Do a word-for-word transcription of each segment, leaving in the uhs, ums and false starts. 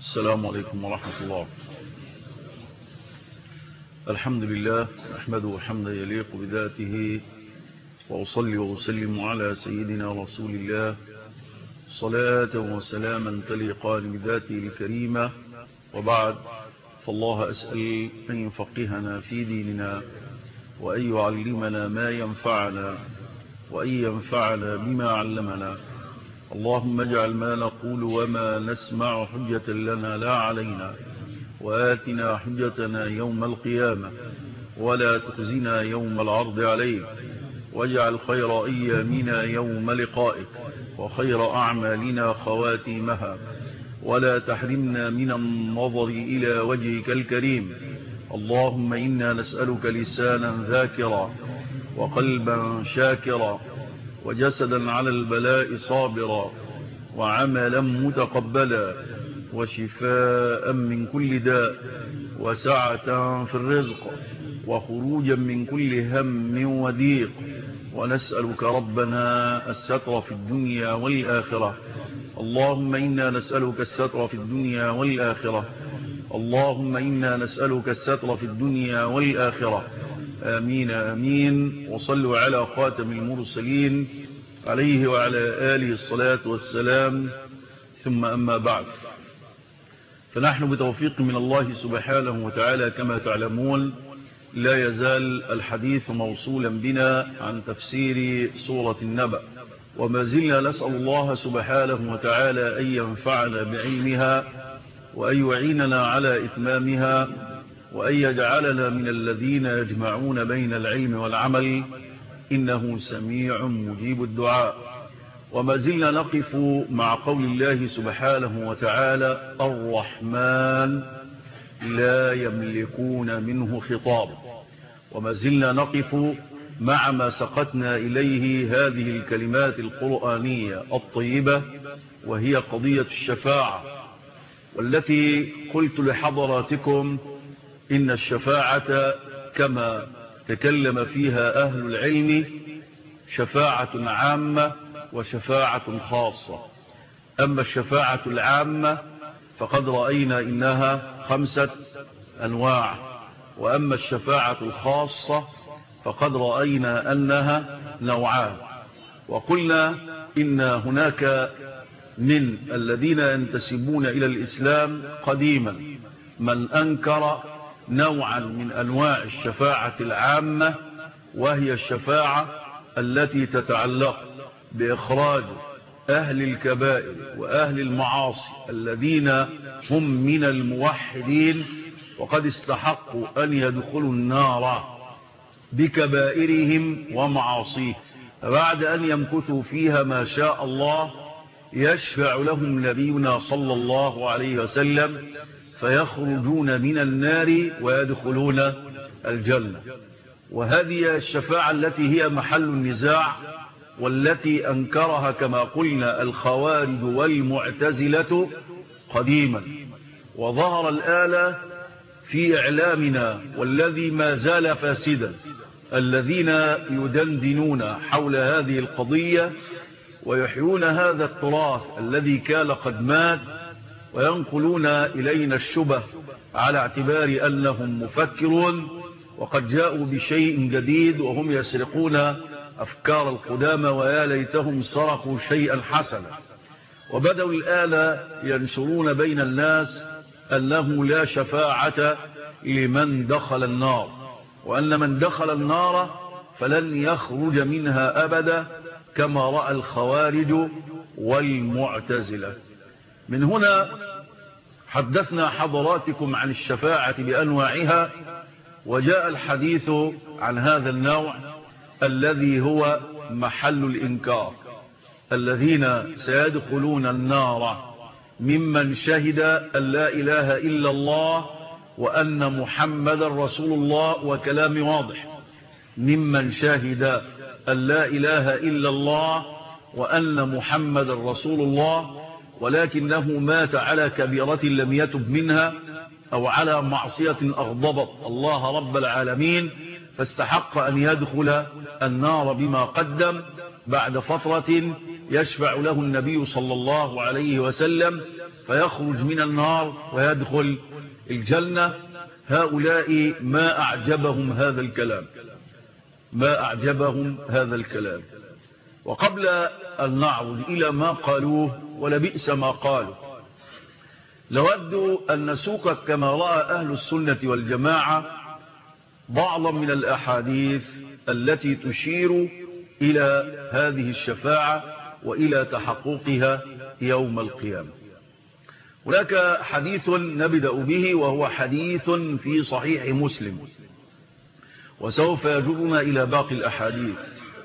السلام عليكم ورحمة الله. الحمد لله نحمده حمدا يليق بذاته، وأصلي وأسلم على سيدنا رسول الله صلاة وسلاما تليقان بذاته الكريمة، وبعد، فالله أسأل أن يفقهنا في ديننا، وأن يعلمنا ما ينفعنا، وأن ينفعنا بما علمنا. اللهم اجعل ما نقول وما نسمع حجة لنا لا علينا، وآتنا حجتنا يوم القيامة، ولا تخزنا يوم العرض عليك، واجعل خير أيامنا يوم لقائك، وخير أعمالنا خواتيمها، ولا تحرمنا من النظر إلى وجهك الكريم. اللهم إنا نسألك لسانا ذاكرا، وقلبا شاكرا، وجسدا على البلاء صابرا، وعملا متقبلا، وشفاء من كل داء، وسعة في الرزق، وخروجا من كل هم وضيق. ونسألك ربنا الستر في الدنيا والآخرة. اللهم إنا نسألك الستر في الدنيا والآخرة. اللهم إنا نسألك الستر في الدنيا والآخرة. آمين آمين. وصلوا على خاتم المرسلين عليه وعلى آله الصلاة والسلام. ثم أما بعد، فنحن بتوفيق من الله سبحانه وتعالى كما تعلمون لا يزال الحديث موصولا بنا عن تفسير سورة النبأ، وما زلنا نسأل الله سبحانه وتعالى أن ينفعنا بعلمها، وأن يعيننا على إتمامها، وأن يجعلنا من الذين يجمعون بين العلم والعمل، إنه سميع مجيب الدعاء. وما زلنا نقف مع قول الله سبحانه وتعالى: الرحمن لا يملكون منه خطاب. وما زلنا نقف مع ما سقتنا إليه هذه الكلمات القرآنية الطيبة، وهي قضية الشفاعة، والتي قلت لحضراتكم إن الشفاعة كما تكلم فيها أهل العلم شفاعة عامة وشفاعة خاصة. أما الشفاعة العامة فقد رأينا إنها خمسة أنواع، وأما الشفاعة الخاصة فقد رأينا أنها نوعان. وقلنا إن هناك من الذين ينتسبون إلى الإسلام قديما من أنكر نوعا من أنواع الشفاعة العامة، وهي الشفاعة التي تتعلق بإخراج أهل الكبائر وأهل المعاصي الذين هم من الموحدين، وقد استحقوا أن يدخلوا النار بكبائرهم ومعاصيه، بعد أن يمكثوا فيها ما شاء الله يشفع لهم نبينا صلى الله عليه وسلم فيخرجون من النار ويدخلون الجنة. وهذه الشفاعة التي هي محل النزاع، والتي أنكرها كما قلنا الخوارج والمعتزلة قديما، وظهر الآن في إعلامنا والذي ما زال فاسدا الذين يدندنون حول هذه القضية ويحيون هذا التراث الذي كان قد مات، وينقلون إلينا الشبه على اعتبار أنهم مفكرون، وقد جاءوا بشيء جديد وهم يسرقون أفكار القدامى، ويا ليتهم سرقوا شيئا حسنا. وبدأوا الآن ينشرون بين الناس أنه لا شفاعة لمن دخل النار، وأن من دخل النار فلن يخرج منها أبدا، كما رأى الخوارج والمعتزلة. من هنا حدثنا حضراتكم عن الشفاعة بأنواعها، وجاء الحديث عن هذا النوع الذي هو محل الإنكار، الذين سيدخلون النار ممن شهد أن لا إله إلا الله وأن محمد رسول الله، وكلام واضح، ممن شهد أن لا إله إلا الله وأن محمد رسول الله، ولكنه مات على كبيرة لم يتب منها، أو على معصية أغضبت الله رب العالمين، فاستحق أن يدخل النار بما قدم. بعد فترة يشفع له النبي صلى الله عليه وسلم فيخرج من النار ويدخل الجنة. هؤلاء ما أعجبهم هذا الكلام، ما أعجبهم هذا الكلام. وقبل أن نعرض إلى ما قالوه ولبئس ما قالوا، لود أن نسوق كما رأى أهل السنة والجماعة بعضا من الأحاديث التي تشير إلى هذه الشفاعة وإلى تحققها يوم القيامة. هناك حديث نبدأ به وهو حديث في صحيح مسلم، وسوف يجرنا إلى باقي الأحاديث.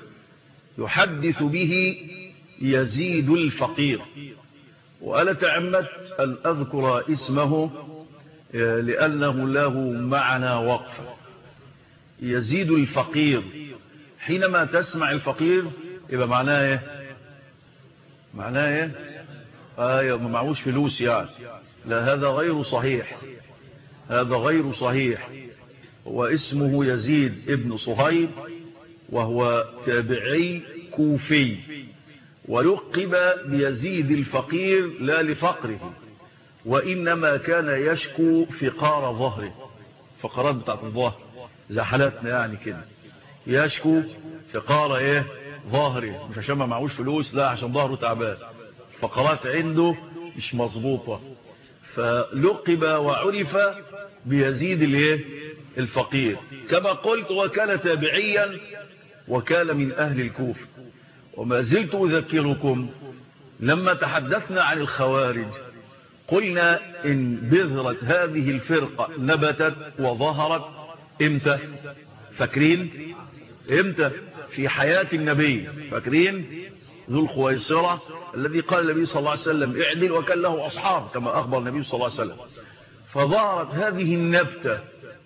يحدث به يزيد الفقير، وأنا تعمدت أن أذكر اسمه لأنه له معنى وقف. يزيد الفقير، حينما تسمع الفقير يبقى معناه ايه؟ معناه ايه؟ آه ما معهوش فلوس يعني. لا، هذا غير صحيح، هذا غير صحيح. واسمه يزيد ابن صهيب، وهو تابعي كوفي، ولقب بيزيد الفقير لا لفقره، وإنما كان يشكو فقار ظهره، فقرات بتاعت الظهر زي حالاتنا يعني كده، يشكو فقار ايه؟ ظهره، مش عشان ما معهوش فلوس، لا عشان ظهره تعبان، فقرات عنده مش مظبوطة، فلقب وعرف بيزيد الايه؟ الفقير. كما قلت وكان تابعيا وكان من أهل الكوفة. وما زلت أذكركم لما تحدثنا عن الخوارج قلنا إن بذرة هذه الفرقة نبتت وظهرت إمتى؟ فاكرين؟ إمتى؟ في حياة النبي. فاكرين؟ ذو الخويصرة الذي قال النبي صلى الله عليه وسلم اعدل، وكان له أصحاب كما أخبر النبي صلى الله عليه وسلم. فظهرت هذه النبتة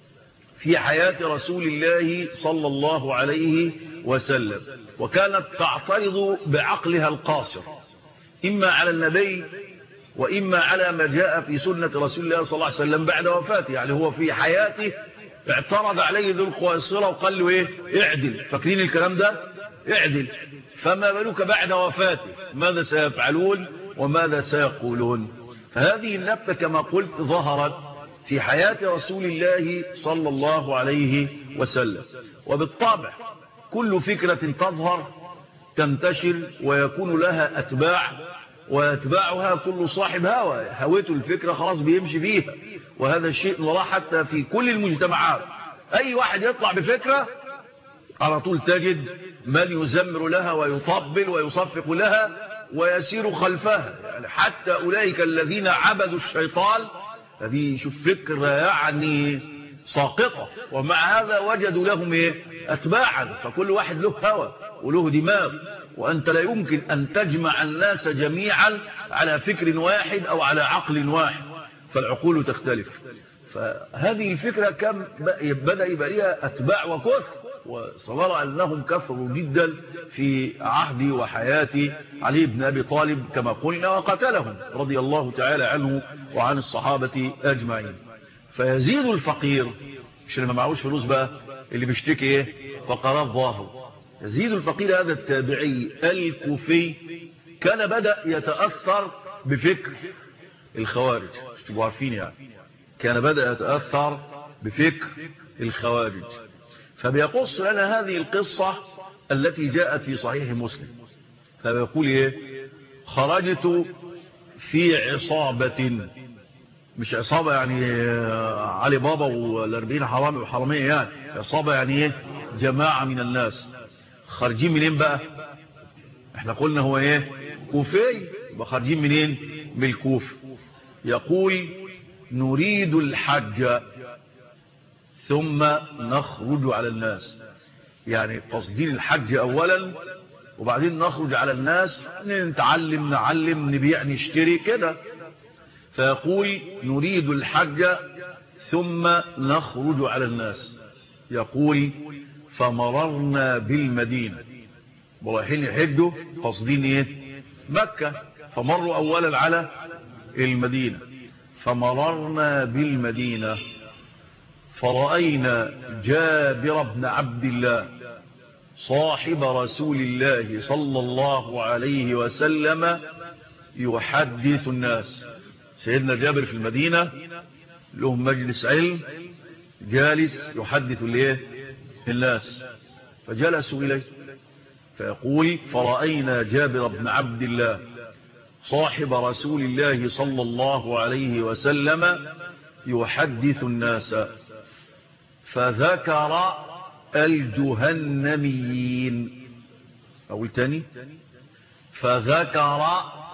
في حياة رسول الله صلى الله عليه وسلم، وكانت تعترض بعقلها القاصر إما على النبي وإما على ما جاء في سنة رسول الله صلى الله عليه وسلم بعد وفاته. يعني هو في حياته اعترض عليه ذو الخويصرة وقال له ايه؟ اعدل. فاكرين الكلام ده؟ اعدل. فما بالك بعد وفاته؟ ماذا سيفعلون وماذا سيقولون؟ فهذه النبتة كما قلت ظهرت في حياة رسول الله صلى الله عليه وسلم. وبالطبع كل فكرة تظهر تنتشر ويكون لها أتباع، ويتبعها كل صاحب هوى، هويته الفكرة خلاص بيمشي فيها. وهذا الشيء نراه حتى في كل المجتمعات، أي واحد يطلع بفكرة على طول تجد من يزمر لها ويطبل ويصفق لها ويسير خلفها. يعني حتى أولئك الذين عبدوا الشيطان، هذه شوف فكرة يعني ساقطة، ومع هذا وجدوا لهم ايه؟ أتباعا. فكل واحد له هوى وله دماغ، وأنت لا يمكن أن تجمع الناس جميعا على فكر واحد أو على عقل واحد، فالعقول تختلف. فهذه الفكرة كم بدأ يبقى لها أتباع وكثر، وصار أنهم كثروا جدا في عهد وحياة علي بن أبي طالب كما قلنا، وقتلهم رضي الله تعالى عنه وعن الصحابة أجمعين. فيزيد الفقير، مش اللي ما معهوش فلوس بقى، اللي بيشتكي ايه؟ فقرات ظاهر. يزيد الفقير هذا التابعي الكوفي كان بدأ يتأثر بفكر الخوارج، مش تبقوا عارفين يعني، كان بدأ يتأثر بفكر الخوارج. فبيقص لنا هذه القصة التي جاءت في صحيح مسلم. فبيقول ايه؟ خرجت في عصابة، مش عصابة يعني علي بابا والاربعين حرامي وحرامية، يعني عصابة يعني ايه؟ جماعة من الناس. خارجين منين بقى؟ احنا قلنا هو ايه؟ كوفي، خارجين منين؟ من الكوف. يقول نريد الحج ثم نخرج على الناس، يعني قصدين الحج اولا وبعدين نخرج على الناس، نتعلم نعلم نبيع نشتري كده. فيقول نريد الحج ثم نخرج على الناس. يقول فمررنا بالمدينة، رايحين يحجوا قصدين ايه؟ مكة، فمروا اولا على المدينة. فمررنا بالمدينة فرأينا جابر بن عبد الله صاحب رسول الله صلى الله عليه وسلم يحدث الناس. سيدنا جابر في المدينة لهم مجلس علم، جالس يحدث الايه الناس، فجلسوا إليه فيقول: فرأينا جابر بن عبد الله صاحب رسول الله صلى الله عليه وسلم يحدث الناس فذكر الجهنميين. أقول تاني: فذكر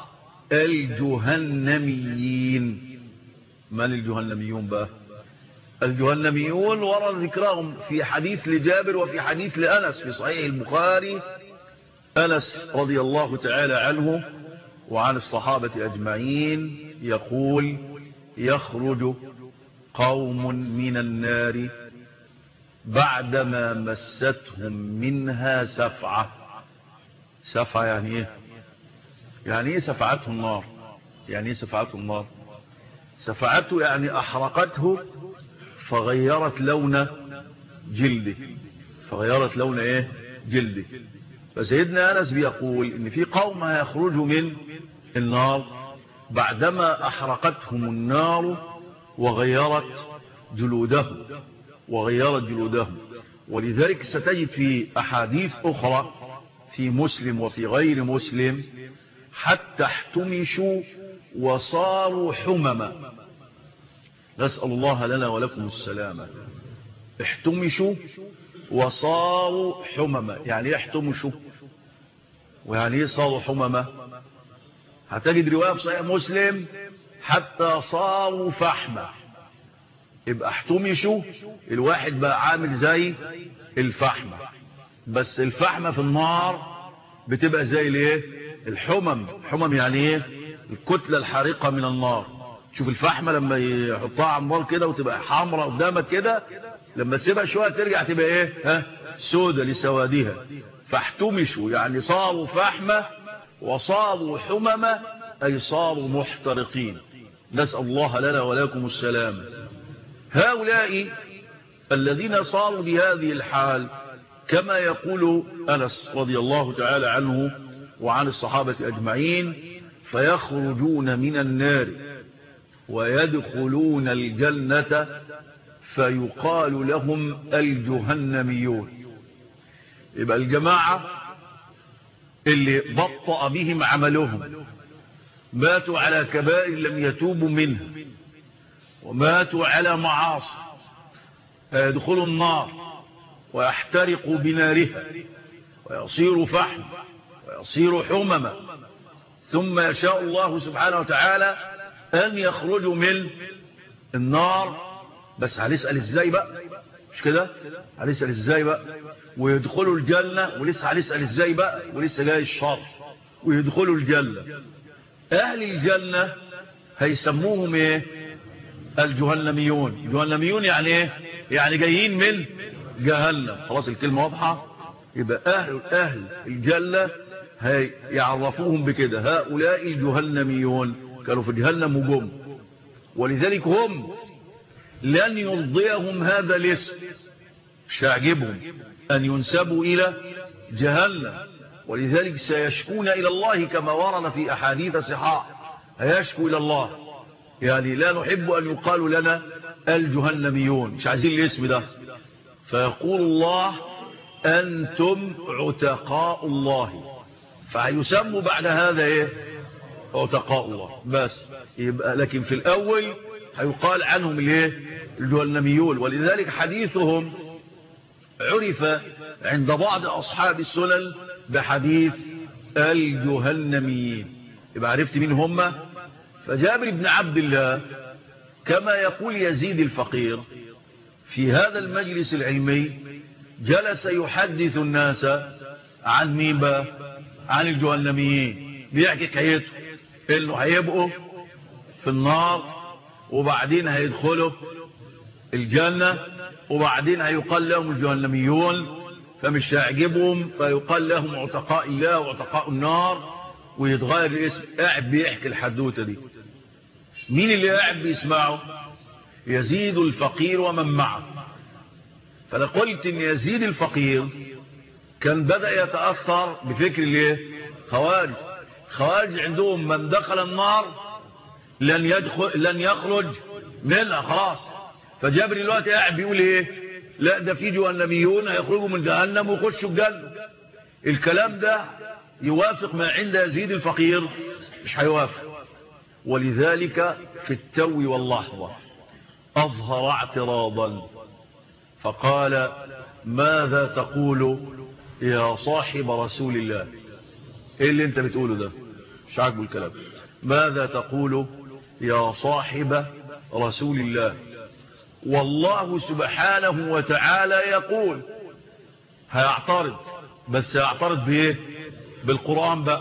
الجهنميين. من الجهنميون بقى؟ الجهنميون ورد ذكرهم في حديث لجابر وفي حديث لأنس في صحيح البخاري. أنس رضي الله تعالى عنه وعن الصحابة أجمعين يقول: يخرج قوم من النار بعدما مستهم منها سفعة. سفعة يعني ايه؟ يعني ايه سفعته النار؟ يعني ايه سفعته النار؟ سفعته يعني احرقته فغيرت لون جلده، فغيرت لون ايه جلده. فسيدنا أنس بيقول ان في قوم هيخرجوا من النار بعدما احرقتهم النار وغيرت جلودهم وغيرت جلودهم. ولذلك ستجد في أحاديث أخرى في مسلم وفي غير مسلم: حتى احتمشوا وصاروا حمما. نسأل الله لنا ولكم السلامة. احتمشوا وصاروا حمما. يعني ايه احتمشوا ويعني ايه صاروا حمما؟ هتجد رواية في صحيح مسلم: حتى صاروا فحما. يبقى احتمشوا الواحد بقى عامل زي الفحمة، بس الفحمة في النار بتبقى زي الايه الحمم. حمم يعني ايه؟ الكتلة الحارقة من النار. شوف الفحمة لما يحطها على النار كده وتبقى حمراء قدامك كده، لما تسيبها شوية ترجع تبقى ايه؟ ها سودة لسوادها. فاحتمشوا يعني صاروا فحمة وصاروا حممة، اي صاروا محترقين. نسأل الله لنا ولكم السلام. هؤلاء الذين صاروا بهذه الحال كما يقول أنس رضي الله تعالى عنه وعن الصحابة أجمعين: فيخرجون من النار ويدخلون الجنة فيقال لهم الجهنميون. يبقى الجماعة اللي بطأ بهم عملهم، ماتوا على كبائر لم يتوبوا منها وماتوا على معاصي، فيدخلوا النار ويحترقوا بنارها ويصيروا فحم ويصيروا حمما، ثم يشاء الله سبحانه وتعالى أن يخرجوا من النار. بس هنسأل ازاي بقى؟ مش كده؟ هنسأل ازاي بقى؟ ويدخلوا الجنة، ولسه هنسأل ازاي بقى؟ ولسه جاي الشر. ويدخلوا الجنة. أهل الجنة هيسموهم ايه؟ الجهنميون. الجهنميون يعني ايه؟ يعني جايين من جهنم. خلاص الكلمة واضحة. يبقى أهل, أهل الجنة هيعرفوهم بكده: هؤلاء الجهنميون كانوا في جهنم وجم. ولذلك هم لن يرضيهم هذا الاسم، مش هيعجبهم أن ينسبوا إلى جهنم. ولذلك سيشكون إلى الله كما ورد في أحاديث صحاح. هيشكوا إلى الله، يعني لا نحب أن يقال لنا الجهنميون، مش عايزين الاسم ده. فيقول الله: أنتم عتقاء الله. فهيسموا بعد هذا ايه؟ عتقاء الله. بس يبقى لكن في الأول هيقال عنهم الايه؟ الجهنميون. ولذلك حديثهم عرف عند بعض أصحاب السنن بحديث الجهنميين. يبقى عرفت مين هم؟ فجابر بن عبد الله كما يقول يزيد الفقير في هذا المجلس العلمي جلس يحدث الناس عن مين بقى؟ عن الجهنميين. بيحكي حكايته انه هيبقوا في النار وبعدين هيدخلوا الجنة وبعدين هيقال لهم الجهنميون، فمش هيعجبهم فيقال لهم عتقاء الله وعتقاء النار ويتغير الاسم. قاعد بيحكي الحدوته دي. مين اللي قاعد بيسمعه؟ يزيد الفقير ومن معه. فانا قلت ان يزيد الفقير كان بدأ يتأثر بفكر الايه؟ خوارج. خوارج عندهم من دخل النار لن يدخل لن يخرج منها خلاص. فجابر دلوقتي قاعد بيقول ايه؟ لا ده في جهنميون هيخرجوا من جهنم ويخشوا الجنه. الكلام ده يوافق ما عند يزيد الفقير؟ مش هيوافق. ولذلك في التو واللحظه اظهر اعتراضا فقال ماذا تقول يا صاحب رسول الله؟ ايه اللي انت بتقوله ده؟ مش عاجبه الكلام. ماذا تقول يا صاحب رسول الله؟ والله سبحانه وتعالى يقول. هيعترض، بس هيعترض بايه؟ بالقرآن بقى،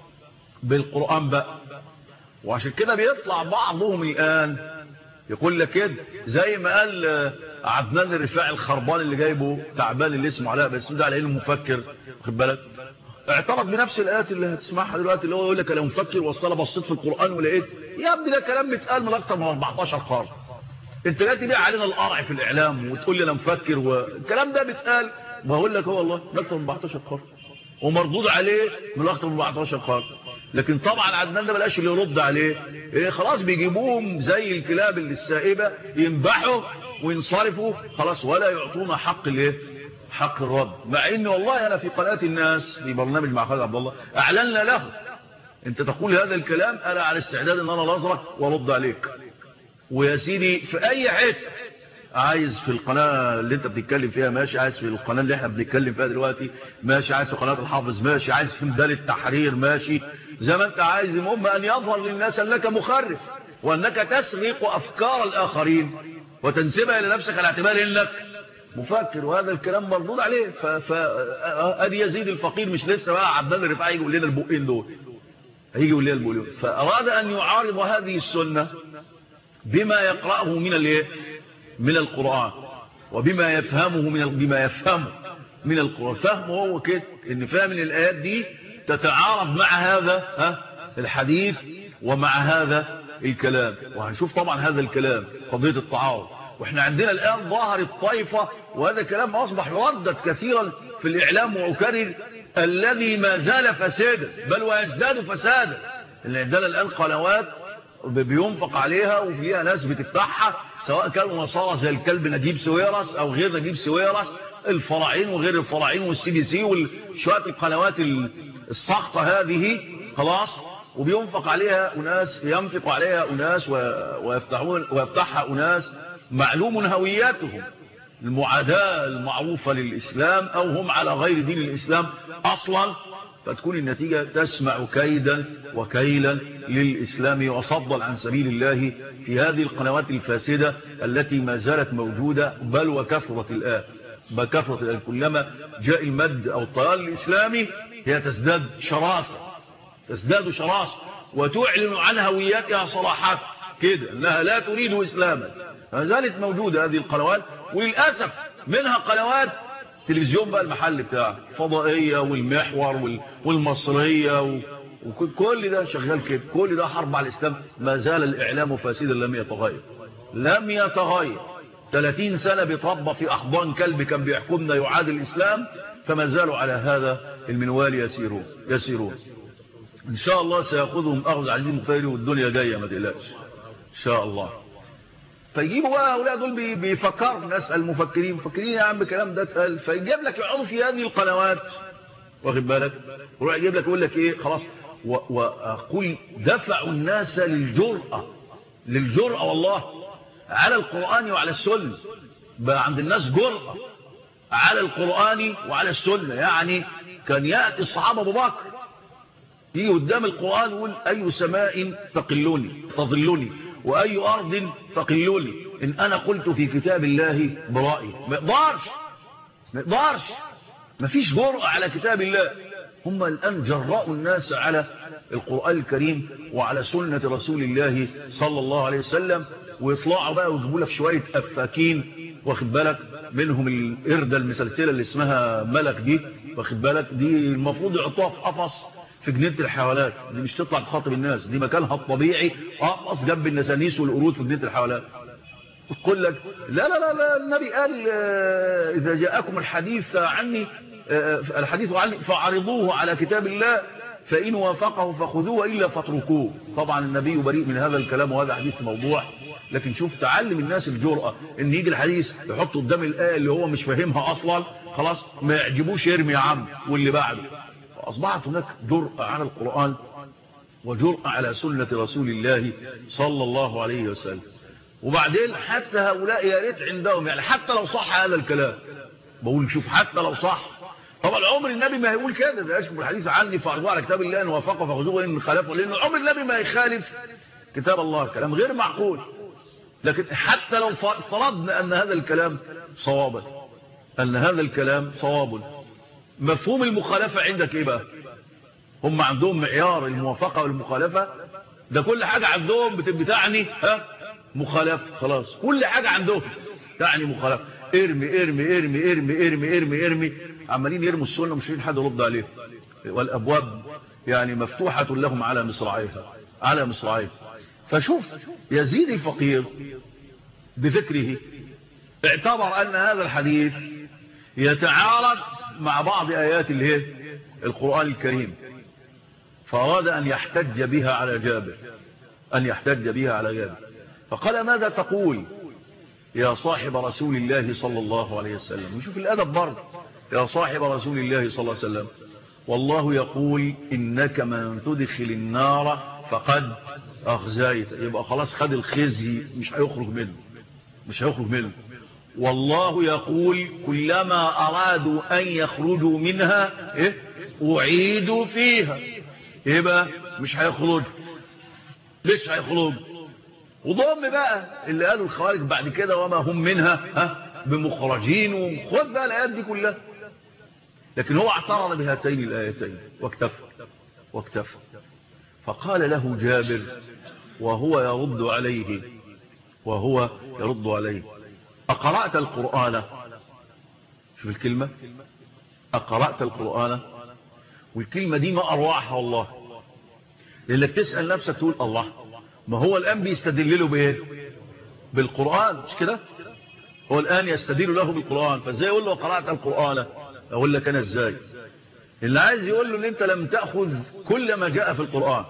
بالقرآن بقى. وعشان كده بيطلع بعضهم الآن يقول لك كده زي ما قال عدنان الرفاعي الخربان اللي جايبه تعبان اللي اسمه علاء بس ده على انه مفكر، واخد بالك؟ اعترض بنفس الايات اللي هتسمعها دلوقتي، اللي هو يقول لك انا مفكر واصل انا بصيت في القرآن ولقيت. يا ابني ده كلام بيتقال من اكتر من أربعتاشر قرن. انت جاي تبيع علينا القرع في الاعلام وتقول لي انا مفكر، والكلام ده بيتقال بقول لك هو والله من اكتر من أربعتاشر قرن ومردود عليه من اكتر من أربعتاشر قرن. لكن طبعا عدنان ده بلاش اللي يرد عليه، إيه خلاص بيجيبوهم زي الكلاب اللي السائبه ينبحوا وينصرفوا خلاص ولا يعطونا حق الايه؟ حق الرد. مع ان والله انا في قناه الناس في برنامج مع خالد عبد الله اعلنا له انت تقول هذا الكلام انا على استعداد ان انا نظرك وارد عليك. ويا سيدي في اي حته عايز، في القناه اللي انت بتتكلم فيها ماشي، عايز في القناه اللي احنا بنتكلم فيها دلوقتي ماشي، عايز في قناه الحافظ ماشي، عايز في ميدان التحرير ماشي، زي ما انت عايز. المهم ان يظهر للناس انك مخرف وانك تسرق افكار الاخرين وتنسبها الى نفسك على اعتبار انك مفكر، وهذا الكلام مردود عليه. فادي يزيد الفقير مش لسه بقى عدنان الرفاعي يجي يقول لنا البقين دول، هيجي يقول لنا البقين. فاراد ان يعارض هذه السنه بما يقرأه من الايه؟ من القرآن، وبما يفهمه من بما يفهمه من القرآن. فهمه هو كده ان فهم الايات دي تتعارض مع هذا ها الحديث ومع هذا الكلام. وهنشوف طبعا هذا الكلام قضية التعارض. واحنا عندنا الان ظهرت طائفة، وهذا الكلام اصبح يردد كثيرا في الاعلام واكرر، الذي ما زال فسادا بل ويزداد فسادا. اللي عندنا الان قنوات بينفق عليها وفيها ناس بتفتحها، سواء كانوا نصارى زي الكلب نجيب سويرس او غير نجيب سويرس، الفراعين وغير الفراعين والسي بي سي وشويه القنوات الساقطه هذه خلاص. وبينفق عليها اناس، ينفق عليها اناس ويفتحون ويفتحها اناس معلوم هوياتهم المعاداه المعروفه للاسلام او هم على غير دين الاسلام اصلا. فتكون النتيجة تسمع كيدا وكيلا للإسلام وصدا عن سبيل الله في هذه القنوات الفاسدة التي ما زالت موجودة بل وكثرت الآن. بل كثرت الآن كلما جاء المد أو الطيار الإسلامي هي تزداد شراسة، تزداد شراسة وتعلن عن هويتها صراحة كده أنها لا تريد إسلاما. ما زالت موجودة هذه القنوات، وللأسف منها قنوات تلفزيون بقى المحل بتاعه فضائية والمحور والمصرية وكل ده شغال كده. كل ده حرب على الإسلام. ما زال الإعلام فاسدا لم يتغير، لم يتغير. ثلاثين سنة بيتربى في أحضان كلب كان بيحكمنا يعادل الإسلام، فما زالوا على هذا المنوال يسيرون يسيرون. إن شاء الله سيأخذهم أخذ عزيز مقتدر والدنيا جاية ما تقلقش إن شاء الله. فيجيبوا بقى هؤلاء دول بيفكروا، نسأل المفكرين مفكرين يا عم الكلام ده اتقال، فيجيب لك يقعدوا في هذه القنوات واخد بالك، ويروح يجيب لك يقول لك ايه خلاص واقول دفعوا الناس للجرأة للجرأة والله على القرآن وعلى السنة. بقى عند الناس جرأة على القرآن وعلى السنة. يعني كان يأتي الصحابة أبو بكر يجي قدام القرآن يقول أي سماء تقلني تظلني وأي أرض تقلني إن أنا قلت في كتاب الله برأيي. ما يقدرش ما يقدرش ما فيش جرأة على كتاب الله. هم الآن جرأوا الناس على القرآن الكريم وعلى سنة رسول الله صلى الله عليه وسلم، ويطلعوا بقى ويجيبوا لك شوية أفاكين واخد بالك، منهم القردة المسلسلة اللي اسمها ملك دي واخد بالك، دي المفروض يحطوها في قفص في جنينة الحيوانات، دي مش تطلع تخاطب الناس، دي مكانها الطبيعي قفص جنب النسانيس والقرود في جنينة الحيوانات. تقول لك لا لا لا, لا النبي قال إذا جاءكم الحديث عني الحديث عني فعرضوه على كتاب الله فإن وافقه فخذوه وإلا فاتركوه. طبعا النبي بريء من هذا الكلام وهذا حديث موضوع، لكن شوف تعلم الناس الجرأة ان يجي الحديث يحط قدام الآية اللي هو مش فاهمها أصلا، خلاص ما يعجبوش يرمي يا عم واللي بعده. فأصبحت هناك جرأة على القرآن وجرأة على سنة رسول الله صلى الله عليه وسلم. وبعدين حتى هؤلاء يا ريت عندهم، يعني حتى لو صح هذا الكلام، بقول شوف حتى لو صح، طبعا عمر النبي ما هيقول كده، ده يشبه الحديث عني فارجعوا على كتاب الله ان وافقه فخذوه وان خالفه، لان عمر النبي ما يخالف كتاب الله، كلام غير معقول. لكن حتى لو فرضنا ان هذا الكلام صوابا، ان هذا الكلام صواب، مفهوم المخالفه عندك ايه بقى؟ هم عندهم معيار الموافقه والمخالفه، ده كل حاجه عندهم بتعني ها مخالفه، خلاص كل حاجه عندهم تعني مخالفه. ارمي ارمي ارمي ارمي ارمي ارمي ارمي، عمالين يرموا السنه مش حد يرد عليهم، والابواب يعني مفتوحه لهم على مصراعيها على مصراعيها. فشوف يزيد الفقير بفكره اعتبر ان هذا الحديث يتعارض مع بعض ايات اللي هي القرآن الكريم، فأراد ان يحتج بها على جابر ان يحتج بها على جابر فقال ماذا تقول يا صاحب رسول الله صلى الله عليه وسلم؟ نشوف الادب برضه، يا صاحب رسول الله صلى الله عليه وسلم والله يقول إنك من تدخل النار فقد أخزيت، يبقى خلاص خد الخزي مش هيخرج منه مش هيخرج منه والله يقول كلما أرادوا أن يخرجوا منها إيه؟ أعيدوا فيها، يبقى مش هيخرج. ليش هيخرج؟ وضم بقى اللي قالوا الخوارج بعد كده وما هم منها ها بمخرجين، وخذ بقى الآيات دي كلها. لكن هو اعترض بهاتين الآيتين واكتفى واكتفى فقال له جابر وهو يرد عليه وهو يرد عليه أقرأت القرآن؟ شوف الكلمة، أقرأت القرآن، والكلمة دي ما أروعها والله، لأنك تسأل نفسك تقول الله، ما هو الآن بيستدل له بإيه؟ بالقرآن، مش كده؟ هو الآن يستدل له بالقرآن، فازاي يقول له قرأت القرآن؟ أقول لك أنا ازاي؟ اللي عايز يقول له ان انت لم تأخذ كل ما جاء في القرآن،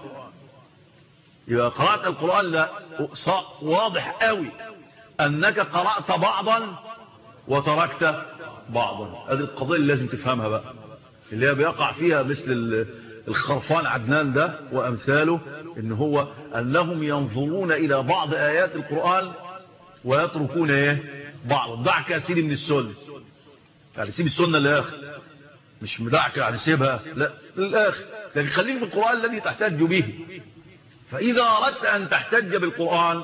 يبقى قرأت القرآن لا، واضح قوي انك قرأت بعضا وتركت بعضا. هذه القضية اللي لازم تفهمها بقى، اللي هي بيقع فيها مثل الخرفان عدنان ده وامثاله، ان هو انهم ينظرون الى بعض ايات القرآن ويتركون ايه بعض. دعك يا سيدي من السنة، يعني سيب السنة للآخر، مش مدعك يعني سيبها لا للآخر، لكن خليك في القرآن الذي تحتج به. فإذا أردت أن تحتج بالقرآن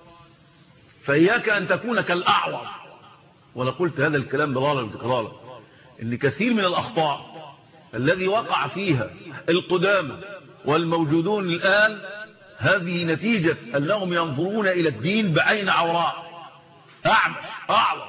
فإياك أن تكون كالأعور. وأنا قلت هذا الكلام ضلالا وتكرارا، إن كثير من الأخطاء الذي وقع فيها القدامى والموجودون الآن هذه نتيجة أنهم ينظرون إلى الدين بعين عوراء، أعمش أعور،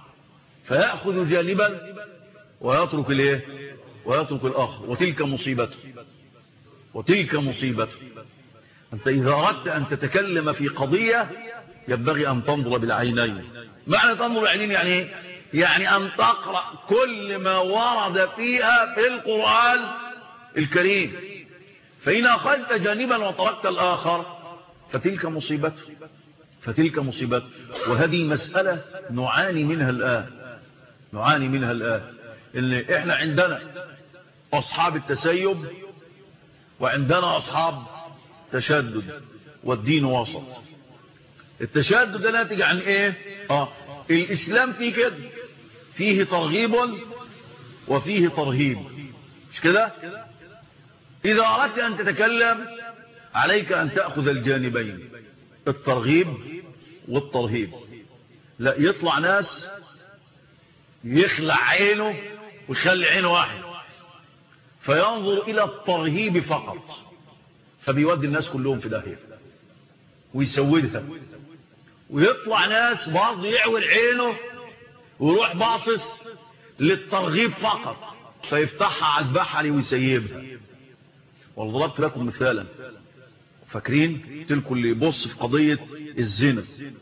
فيأخذ جانبا ويترك الايه ويترك الآخر، وتلك مصيبته وتلك مصيبته. أنت إذا أردت أن تتكلم في قضية ينبغي أن تنظر بالعينين. معنى تنظر بالعينين يعني ايه؟ يعني أن تقرأ كل ما ورد فيها في القرآن الكريم، فإن أخذت جانبا وتركت الآخر فتلك مصيبته فتلك مصيبته. وهذه مسألة نعاني منها الآن نعاني منها الآن إن إحنا عندنا أصحاب التسيب وعندنا أصحاب تشدد، والدين وسط. التشدد ده ناتج عن إيه؟ آه الإسلام فيه كده، فيه ترغيب وفيه ترهيب، مش كده؟ إذا أردت أن تتكلم عليك أن تأخذ الجانبين، الترغيب والترهيب. لا يطلع ناس يخلع عينه ويخلي عينه واحد فينظر إلى الترهيب فقط، فبيودي الناس كلهم في داهية ويسودها. ويطلع ناس بعض يعول عينه ويروح باصص للترغيب فقط فيفتحها على البحر ويسيبها. وضربت لكم مثالا، فاكرين تلكم اللي يبص في قضية الزنا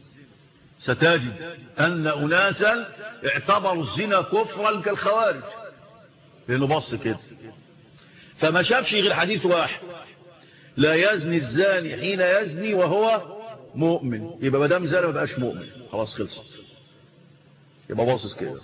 ستجد أن أناسا اعتبروا الزنا كفرا كالخوارج، لأنه بص كده. فما شافش غير حديث واحد: لا يزني الزاني حين يزني وهو مؤمن. يبقى ما دام زاني ما بقاش مؤمن، خلاص خلصت. يبقى باصص كده،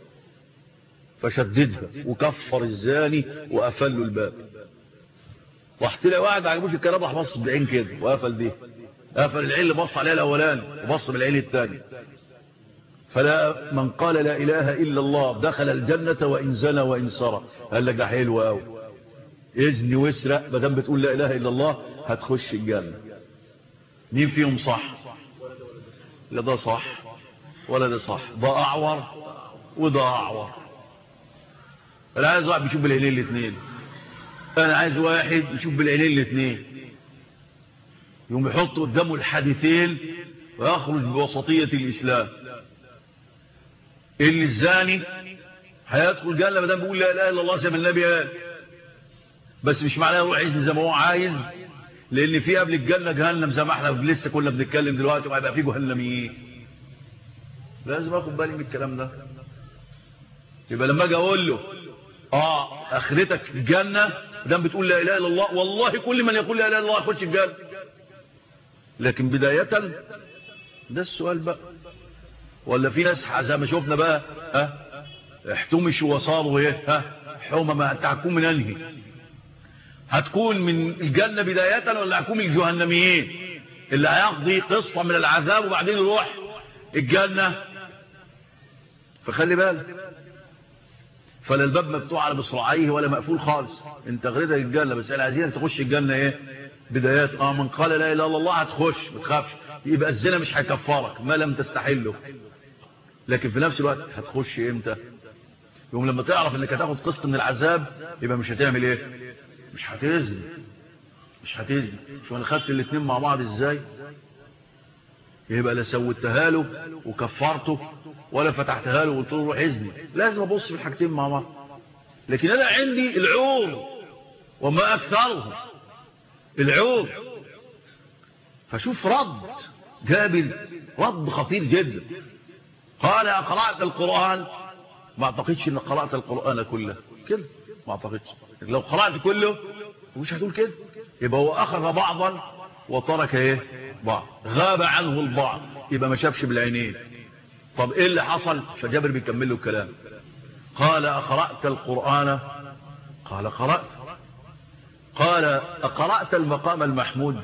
فشددها وكفر الزاني وقفل له الباب. راح تلاقي واحد عجبوش الكلام، راح بص بعين كده وقفل دي، قفل العين اللي بص عليها الاولاني وبص بالعين الثاني. فلا من قال لا اله الا الله دخل الجنه وان زنى وان سرق. قال لك ده حلو قوي، اذني واسرق ما دام بتقول لا اله الا الله هتخش الجنه. مين فيهم صح؟ لا ده صح ولا ده صح، ده اعور وده اعور. انا عايز واحد بيشوف بالعينين الاثنين، انا عايز واحد يشوف بالعينين الاثنين، يوم يحط قدامه الحديثين ويخرج بوسطيه الاسلام. اللي الزاني هيدخل الجنه ما دام بيقول لا اله الا الله زي ما النبي قال، بس مش معناه يروح يزني زي ما هو عايز، لان في قبل الجنه جهنم زي ما احنا لسه كنا بنتكلم دلوقتي، وهيبقى في جهنميين. لازم اخد بالي من الكلام ده. يبقى لما اجي اقول له اه اخرتك الجنه دام بتقول لا اله الا الله، والله كل من يقول لا اله الا الله يخش الجنه. لكن بدايه ده السؤال بقى، ولا في ناس زي ما شفنا بقى ها احتمشوا وصاروا ايه ها حومه، ما هتكون من انهي؟ هتكون من الجنه بدايه ولا هتكون من الجهنميين اللي هيقضي قسطا من العذاب وبعدين يروح الجنه؟ فخلي بالك، فلا الباب مفتوح على مصراعيه ولا مقفول خالص. انت غريدك الجنه، بس انا عايزينك تخش الجنه ايه بدايات. اه من قال لا اله الا الله هتخش، ما تخافش، يبقى الزنا مش هيكفرك ما لم تستحله. لكن في نفس الوقت هتخش امتى؟ يوم لما تعرف انك هتاخد قسط من العذاب، يبقى مش هتعمل ايه؟ مش هتزني. مش هتزني. شو انا خدت الاثنين مع بعض ازاي؟ يبقى لا سوتها له وكفرته ولا فتحتها له وقلت له روح ازني. لازم ابص في الحاجتين مع بعض. لكن انا عندي العور وما اكثرهم العور. فشوف رد جابر، رد خطير جدا. قال قرأت القرآن؟ ما اعتقدش ان قرأت القرآن كله كده، ما اعتقدش. لو قرأت كله مش هتقول كده. يبقى هو اخذ بعضا وترك ايه بعض، غاب عنه البعض، يبقى ما شافش بالعينين. طب ايه اللي حصل؟ فجابر بيكمل له الكلام. قال اقرأت القرآن؟ قال قرأت. قال اقرأت المقام المحمود؟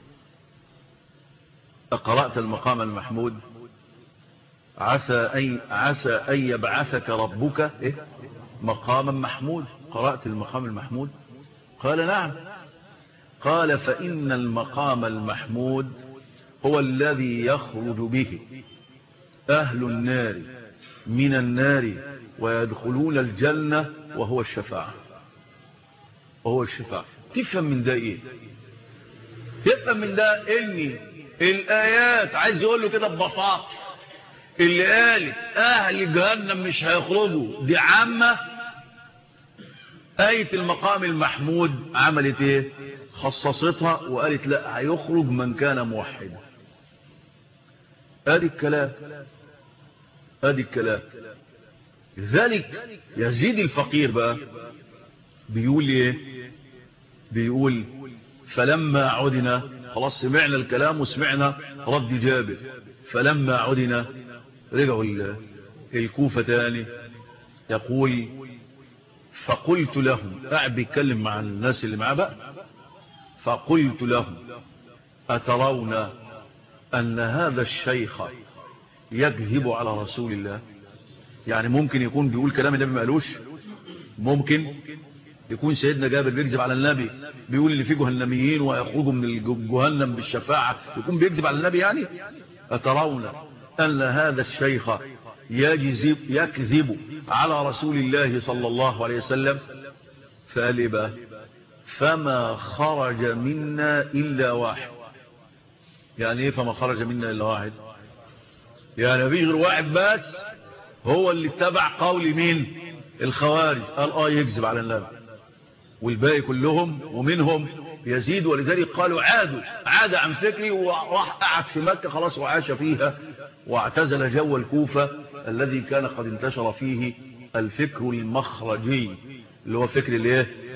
اقرأت المقام المحمود؟ عسى أن عسى أن يبعثك ربك إيه؟ مقاما محمود. قرأت المقام المحمود؟ قال نعم. قال فإن المقام المحمود هو الذي يخرج به أهل النار من النار ويدخلون الجنة، وهو الشفاعة. وهو الشفاعة. تفهم من ده إيه؟ تفهم من ده إن الآيات عايز يقول له كده ببساطة، اللي قالت اهل جهنم مش هيخرجوا دي عامة. آية المقام المحمود عملت ايه؟ خصصتها وقالت لا، هيخرج من كان موحدا. ادي الكلام، ادي الكلام. لذلك يزيد الفقير بقى بيقول ايه؟ بيقول فلما عدنا، خلاص سمعنا الكلام وسمعنا رد جابر، فلما عدنا رجعوا الكوفة تاني. يقول فقلت لهم، قاعد بيتكلم مع الناس اللي معاه بقى، فقلت لهم أترون أن هذا الشيخ يكذب على رسول الله؟ يعني ممكن يكون بيقول كلام النبي ما قالوش، ممكن يكون سيدنا جابر بيكذب على النبي، بيقول اللي فيه جهنميين ويخرجوا من الجهنم بالشفاعة، يكون بيكذب على النبي يعني؟ أترون أن هذا الشيخ يجذب يكذب على رسول الله صلى الله عليه وسلم؟ فقال إيه بقى؟ فما خرج منا إلا واحد. يعني إيه فما خرج منا إلا واحد؟ يعني مفيش غير واحد بس هو اللي اتبع قول مين؟ الخوارج. قال آه يكذب على النبي، والباقي كلهم ومنهم يزيد. ولذلك قالوا عادوا عاد عن فكري وراح قعد في مكة خلاص وعاش فيها، واعتزل جو الكوفة الذي كان قد انتشر فيه الفكر المخرجي، اللي هو فكر الايه؟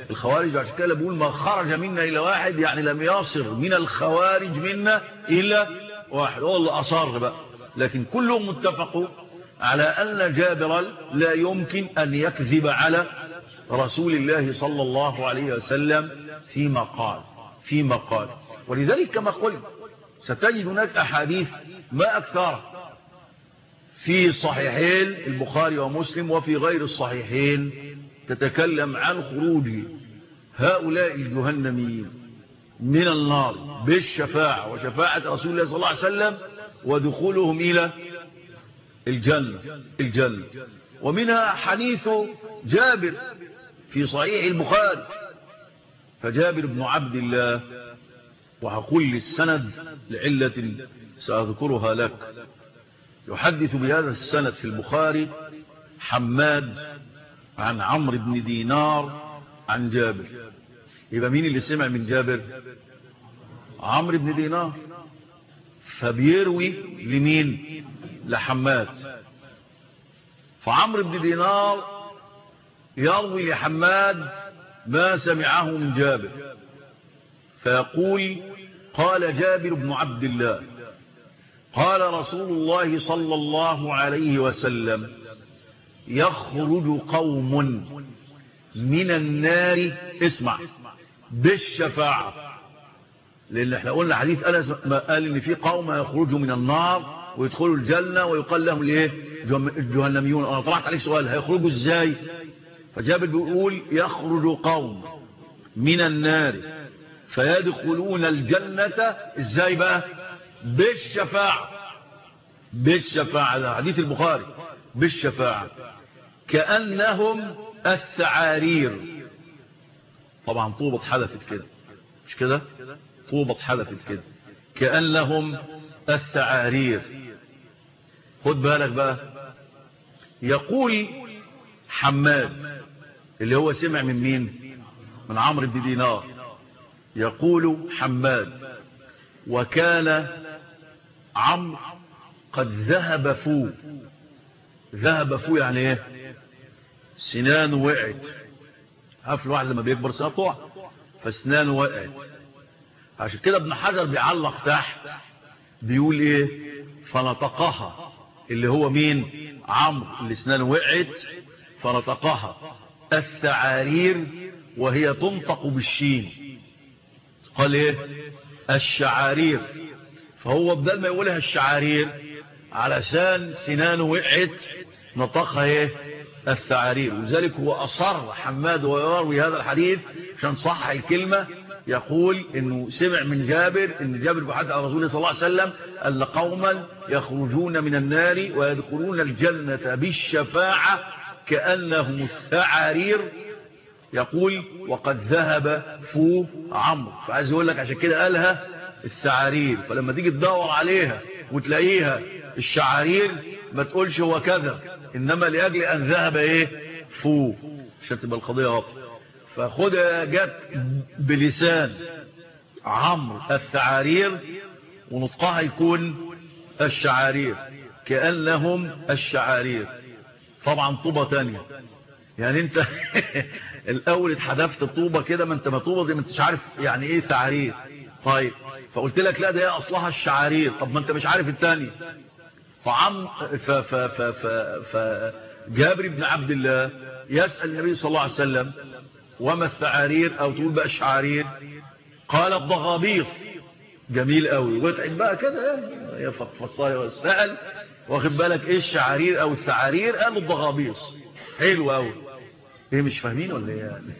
الخوارج، عشان كده بقول ما خرج منا إلا واحد، يعني لم يصر من الخوارج منا إلا واحد، هو اللي أصر بقى. لكن كلهم متفقوا على أن جابرا لا يمكن أن يكذب على رسول الله صلى الله عليه وسلم فيما قال فيما قال ولذلك كما قلت ستجد هناك أحاديث ما أكثر في صحيحين البخاري ومسلم وفي غير الصحيحين تتكلم عن خروج هؤلاء الجهنميين من النار بالشفاعة وشفاعة رسول الله صلى الله عليه وسلم ودخولهم إلى الجنة الجنة ومنها حديث جابر في صحيح البخاري. فجابر بن عبد الله، وهقول للسند لعلة سأذكرها لك، يحدث بهذا السند في البخاري حماد عن عمرو بن دينار عن جابر. يبقى مين اللي سمع من جابر؟ عمرو بن دينار. فبيروي لمين؟ لحماد. فعمرو بن دينار يروي لحماد ما سمعه من جابر، فيقول قال جابر بن عبد الله قال رسول الله صلى الله عليه وسلم يخرج قوم من النار، اسمع، بالشفاعة. لأن احنا قلنا حديث أنس قال إن في قوم يخرجوا من النار ويدخلوا الجنة ويقال لهم ليه الجهنميون. أنا طلعت عليك سؤال، هيخرجوا ازاي؟ فجابر بيقول يخرج قوم من النار فيدخلون الجنة ازاي بقى؟ بالشفاعة. بالشفاعة، ده حديث البخاري، بالشفاعة كأنهم الثعارير. طبعا طوبة حدثت كده، مش كده؟ طوبة حدثت كده كأنهم الثعارير. خد بالك بقى، يقول حماد اللي هو سمع من مين؟ من عمرو بن دينار. يقول حماد وكان عمرو قد ذهب فوه. ذهب فوه يعني ايه؟ سنانه وقعت. عارف الواحد لما بيكبر سنانه تقع، فسنانه وقعت. عشان كده ابن حجر بيعلق تحت بيقول ايه؟ فنطقها، اللي هو مين؟ عمرو اللي سنانه وقعت. فنطقها الثعارير وهي تنطق بالشين. قال ايه؟ الشعارير. فهو بدل ما يقولها الشعارير علشان سنانه وقعت نطقها ايه؟ الثعارير. وذلك هو أصر حماد ويروي هذا الحديث عشان صح الكلمة. يقول انه سمع من جابر ان جابر بحدث عن رسول الله صلى الله عليه وسلم ان قوما يخرجون من النار ويدخلون الجنة بالشفاعة كأنهم الثعارير. يقول وقد ذهب فوه عمرو. فعايز يقول لك عشان كده قالها الثعارير. فلما تيجي تدور عليها وتلاقيها الشعارير ما تقولش هو كذا، انما لاجل ان ذهب ايه؟ فوه، عشان تبقى القضيه واضحه. فخدها جت بلسان عمرو الثعارير ونطقها يكون الشعارير كأنهم الشعارير. طبعا طوبة تانية، يعني انت الاول اتحدفت الطوبة كده، ما انت ما طوبة دي ما انتش عارف يعني ايه ثعارير. طيب فقلت لك لا ده هي اصلها الشعارير، طب ما انت مش عارف التانية. فعم ف ف ف ف فجابر بن عبد الله يسأل النبي صلى الله عليه وسلم وما الثعارير، او تقول بقى الشعارير؟ قال الضغابيص. جميل قوي، وتعد بقى كده يا فصاله سأل واخد بالك ايه الشعارير او الثعارير؟ قالوا الضغابيص. حلو قوي. ايه مش فاهمين ولا ايه يعني؟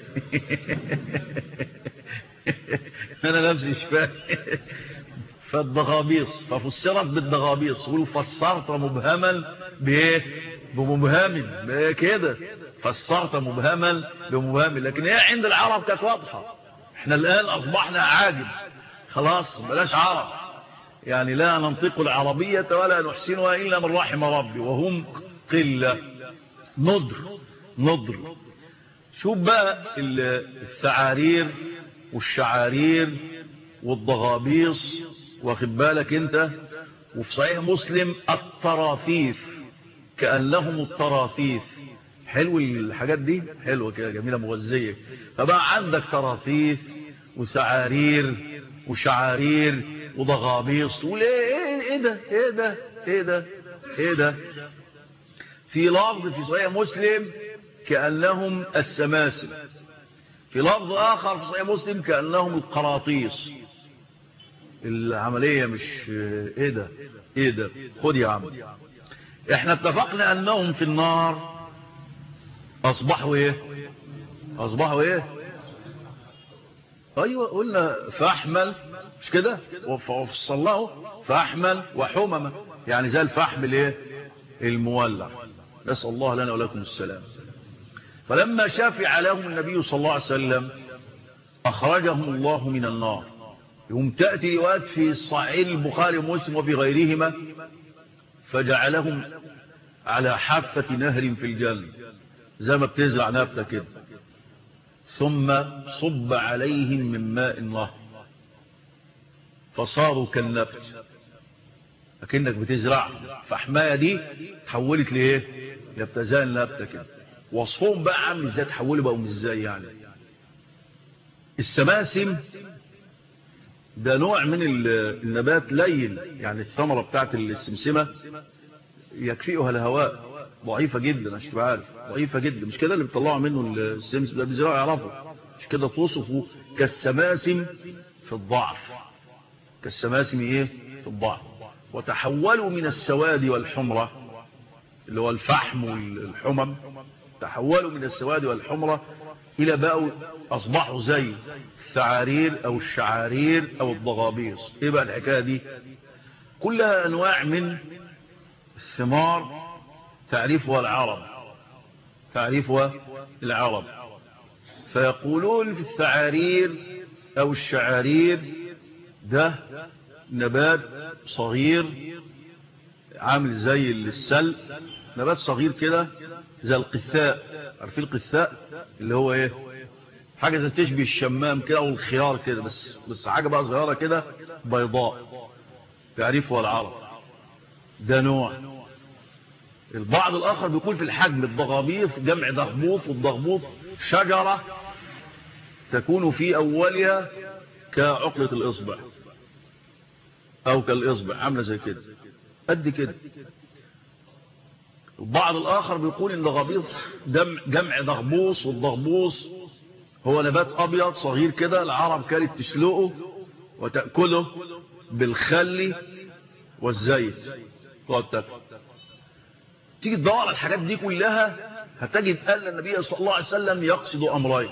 انا نفسي مش فاهم. فالضغابيص ففسرت بالضغابيص، وفسرت مبهما بايه؟ بمبهم كده. فسرت مبهما بمبهم، لكن هي عند العرب كانت واضحه. احنا الان اصبحنا عاجم خلاص، بلاش عرب، يعني لا ننطق العربية ولا نحسنها إلا من رحم ربي، وهم قلة نضر نضر. شوف بقى الثعارير والشعارير والضغابيص، واخد بالك انت. وفي صحيح مسلم الطراثيث، كأنهم الطراثيث. حلو الحاجات دي حلوة كده جميلة مغذية. فبقى عندك طراطيف وسعارير وشعارير وضغابيص وليه ايه ده ايه ده ايه ده ايه ده. في لفظ في صحيح مسلم كأنهم السماسم، في لفظ آخر في صحيح مسلم كأنهم القراطيس. العملية مش ايه ده ايه ده. خد يا عم، احنا اتفقنا انهم في النار اصبحوا ايه اصبحوا ايه ايوه قلنا فاحمل مش كده، وفصلناه فاحمل وحممة، يعني زي الفحم الايه المولع. نسأل الله لنا ولكم السلام. فلما شافع لهم النبي صلى الله عليه وسلم اخرجهم الله من النار. يوم تأتي روايات في صحيح البخاري ومسلم وفي غيرهما فجعلهم على حافة نهر في الجنة زي ما بتزرع نبتة كده، ثم صب عليهم من ماء النهر فصاروا كالنبت. لكنك بتزرع فحماية دي تحولت لإيه؟ يبتزال النبتة كده. وصفهم بقى عامل ازاي، تحولوا بقوا ازاي يعني. السماسم ده نوع من النبات لين، يعني الثمرة بتاعت السمسمة يكفئها الهواء، ضعيفة جدا عشان تبقى عارف، ضعيفة جدا. مش كده اللي بيطلعوا منه السمسم ده بيزرعوا يعرفوا، مش كده توصفوا كالسماسم في الضعف، كالسماسم ايه في الضعف. وتحولوا من السواد والحمرة اللي هو الفحم والحمم، تحولوا من السواد والحمرة الى بقوا اصبحوا زي الثعارير او الشعارير او الضغابيص. ايه بقى الحكاية دي؟ كلها انواع من الثمار تعرفها العرب، تعرفها العرب. فيقولون في الثعارير او الشعارير ده نبات صغير عامل زي السل، نبات صغير كده زي القثاء. عارفين القثاء اللي هو ايه؟ حاجة زي تشبه الشمام كده او الخيار كده، بس بس حاجة بقى صغيرة كده بيضاء، تعرفها العرب. ده نوع. البعض الاخر بيقول في الحجم الضغابيط جمع ضغبوط، والضغبوط شجرة تكون في اولها كعقلة الاصبع او كالاصبع، عاملة زي كده قد كده. البعض الاخر بيقول ان ضغابيط جمع ضغبوص، والضغبوص هو نبات ابيض صغير كده، العرب كانت تسلقه وتأكله بالخل والزيت تقعد تاكل. تيجي تدور على الحاجات دي كلها هتجد أن النبي صلى الله عليه وسلم يقصد أمرين.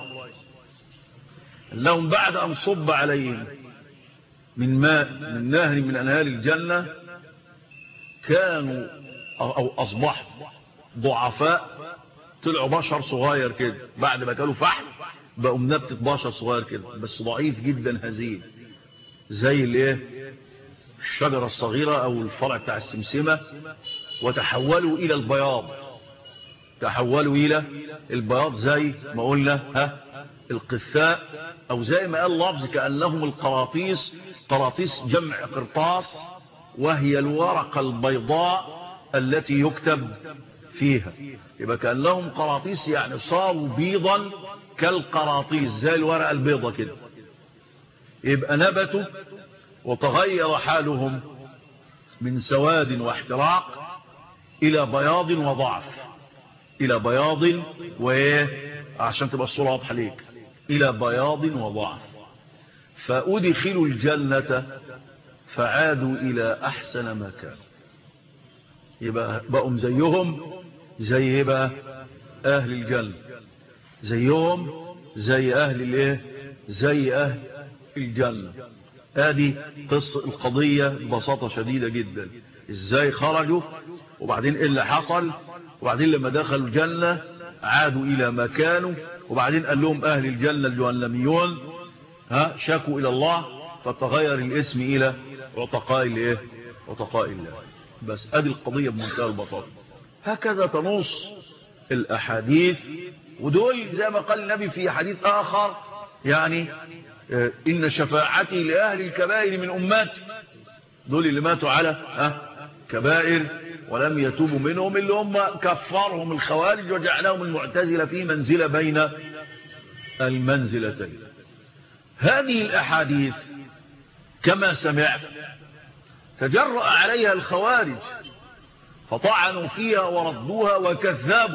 لهم بعد أن صب عليهم من ماء من نهر من أنهار الجنة كانوا أو أصبحوا ضعفاء، طلعوا بشر صغير كده، بعد ما كانوا فحم بقوا نبتة بشر صغير كده بس ضعيف جدا هزيل، زي الايه الشجرة الصغيرة أو الفرع بتاع السمسمة. وتحولوا إلى البياض، تحولوا إلى البياض زي ما قلنا ها القثاء، أو زي ما قال لفظ كأنهم القراطيس. قراطيس جمع قرطاس، وهي الورقة البيضاء التي يكتب فيها. يبقى كأنهم قراطيس يعني صاروا بيضا كالقراطيس زي الورقة البيضة كده. يبقى نبتوا وتغير حالهم من سواد واحتراق إلى بياض وضعف، إلى بياض وإيه عشان تبقى الصورة واضحة ليك، إلى بياض وضعف. فأدخلوا الجنة فعادوا إلى أحسن ما كانوا. يبقى بقوا زيهم زي يبقى أهل الجنة، زيهم زي أهل الإيه زي أهل الجنة. هذه قصة القضية ببساطة شديدة جدا. ازاي خرجوا وبعدين ايه اللي حصل، وبعدين لما دخلوا الجنة عادوا الى ما كانوا، وبعدين قال لهم اهل الجنة الجهنميون ها شكوا الى الله فتغير الاسم الى عتقاء الايه عتقاء الله. بس ادي القضية بمنتهى البساطة. هكذا تنص الاحاديث. ودول زي ما قال النبي في حديث اخر يعني إن شفاعتي لأهل الكبائر من أمتي، دول اللي ماتوا على كبائر ولم يتوبوا منهم، اللي هم كفرهم الخوارج وجعلهم المعتزلة في منزلة بين المنزلتين. هذه الأحاديث كما سمعت تجرأ عليها الخوارج فطعنوا فيها وردوها وكذبوا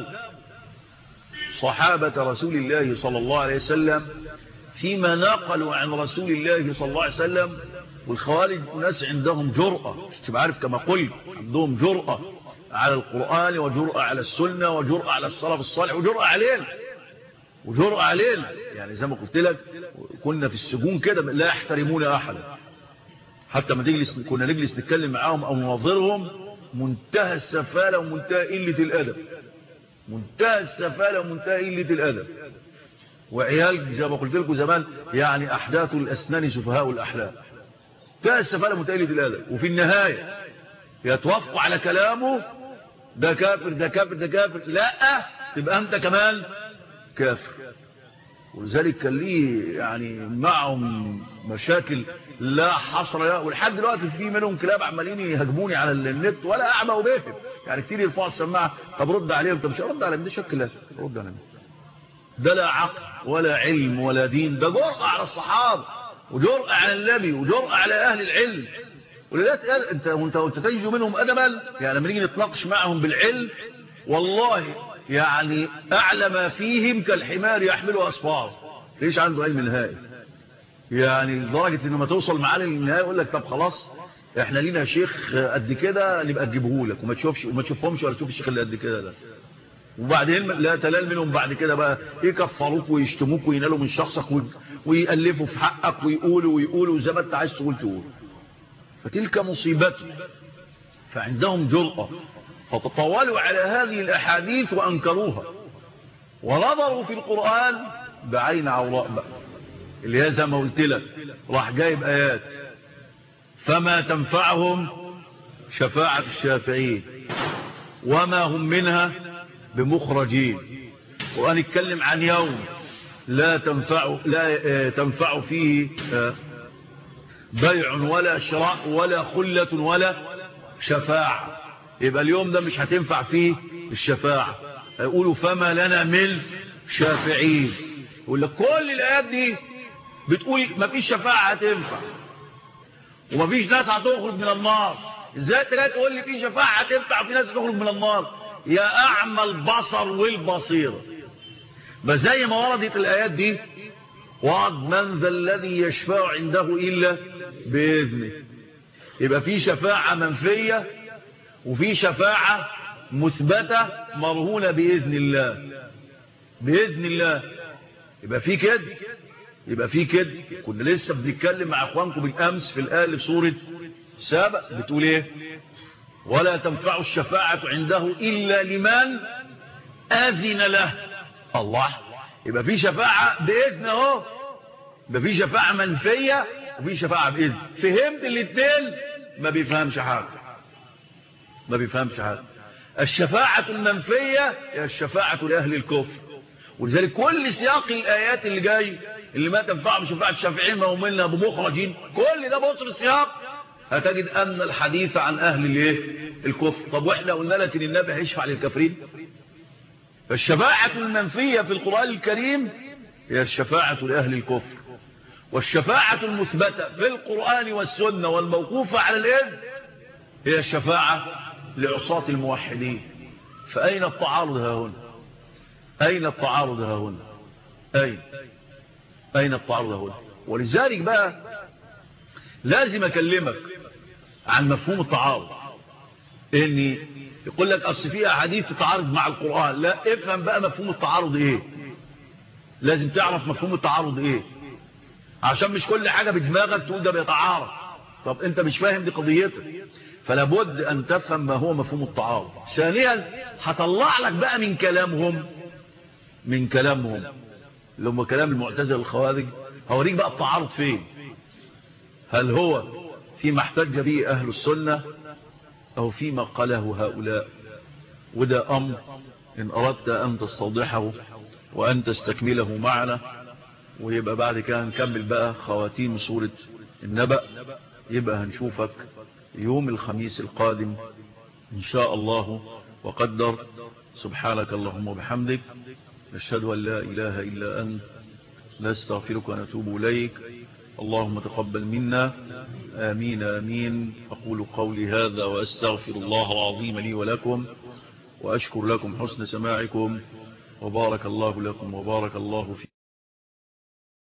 صحابة رسول الله صلى الله عليه وسلم فيما نقلوا عن رسول الله صلى الله عليه وسلم. والخوارج ناس عندهم جرأة، مش عارف كما قلت، عندهم جرأة على القرآن وجرأة على السنة وجرأة على السلف الصالح وجرأة علينا وجرأة علينا. يعني زي ما قلت لك كنا في السجون كده لا يحترمون أحدا، حتى ما نجلس كنا نجلس نتكلم معاهم أو نناظرهم منتهى السفالة ومنتهى قلة الأدب، منتهى السفالة ومنتهى قلة الأدب. وعيال زي ما قلت لكم زمان يعني أحداث الأسنان سفهاء الأحلام، منتهى السفالة ومنتهى قلة الأدب. وفي النهاية يتوافقوا على كلامه، ده كافر ده كافر ده كافر، لا تبقى أنت كمان كافر. ولذلك كان ليه يعني معهم مشاكل لا حصر لها، ولحد دلوقتي في منهم كلاب عمالين يهاجموني على النت ولا أعبأ بهم، يعني كتير يرفعوا السماعة طب رد عليهم، طب مش هرد عليهم، ده شكل لا رد عليهم، ده لا عقل ولا علم ولا دين، ده جرأة على الصحابة وجرأة على النبي وجرأة على أهل العلم. ولذلك قال انت وانت وانت تجد منهم أدبا، يعني لما نيجي نتناقش معهم بالعلم والله يعني أعلى ما فيهم كالحمار يحمله أسفار، ليش عنده علم نهائي، يعني لدرجة إنه ما توصل معاه للنهاية يقول لك طب خلاص احنا لينا شيخ قد كده نبقى تجيبه لك وما تشوفش وما تشوفهمش ولا تشوف الشيخ اللي قد كده ده. وبعدين لا تلال منهم بعد كده بقى يكفروك ويشتموك وينالوا من شخصك ويألفوا في حقك ويقولوا ويقولوا زي ما انت عايز تقول تقول. فتلك مصيبته. فعندهم جرأة فتطاولوا على هذه الأحاديث وأنكروها ونظروا في القرآن بعين عوراء بقى، اللي هي زي ما قلت لك راح جايب آيات فما تنفعهم شفاعة الشافعين وما هم منها بمخرجين. وأن نتكلم عن يوم لا تنفع لا تنفع فيه بيع ولا شراء ولا خلة ولا شفاعة، يبقى اليوم ده مش هتنفع فيه الشفاعة. يقولوا فما لنا من شافعين، يقول لك كل الآيات دي بتقول ما فيش شفاعة هتنفع وما فيش ناس هتخرج من النار، ازاي تلاقي تقول لي في شفاعة هتنفع وفي ناس هتخرج من النار؟ يا أعمى البصر والبصيرة. بس زي ما وردت الآيات دي وعد من ذا الذي يشفع عنده إلا بإذنه، يبقى في شفاعة منفية وفي شفاعة مثبتة مرهونة بإذن الله، بإذن الله. يبقى في كده يبقى في كده كنا لسه بنتكلم مع اخوانكم بالامس في الايه في سوره سابق بتقول ايه؟ ولا تنفع الشفاعه عنده الا لمن اذن له. الله، يبقى في شفاعه باذن اهو، يبقى في شفاعه منفيه وفي شفاعه باذن. فهمت الاثنين؟ ما بيفهمش حاجه، ما بيفهمش حاجه. الشفاعه المنفيه هي الشفاعه لاهل الكفر، ولذلك كل سياق الآيات اللي جاي اللي ما تنفع بشفاعة الشافعين ما هم منا بمخرجين، كل ده بص السياق هتجد أن الحديث عن أهل الايه الكفر. طب وإحنا قلنا لك إن النبي هيشفع للكافرين؟ فالشفاعة المنفية في القرآن الكريم هي الشفاعة لأهل الكفر، والشفاعة المثبتة في القرآن والسنة والموقوفة على الإذن هي الشفاعة لعصاة الموحدين. فأين التعارض ها هنا؟ أين التعارض ها هنا؟ أين أين التعارض ها هنا؟ ولذلك بقى لازم أكلمك عن مفهوم التعارض. إني يقول لك أصل فيها حديث تتعارض مع القرآن، لا، افهم بقى مفهوم التعارض إيه. لازم تعرف مفهوم التعارض إيه، عشان مش كل حاجة بدماغك تقول ده بيتعارض. طب أنت مش فاهم دي قضيتك، فلابد أن تفهم ما هو مفهوم التعارض. ثانيا هطلع لك بقى من كلامهم من كلامهم اللي هم كلام المعتزلة الخوارج، هوريك بقى التعارض فين. هل هو فيما احتج به أهل السنة أو فيما قاله هؤلاء؟ وده أمر إن أردت أن تستوضحه وأن تستكمله معنا، ويبقى بعد كده نكمل بقى خواتيم سورة النبأ. يبقى هنشوفك يوم الخميس القادم إن شاء الله وقدر. سبحانك اللهم وبحمدك، نشهد أن لا إله إلا أنت، نستغفرك ونتوب إليك. اللهم تقبل منا، آمين آمين. أقول قولي هذا وأستغفر الله العظيم لي ولكم، وأشكر لكم حسن سماعكم، وبارك الله لكم وبارك الله فيكم.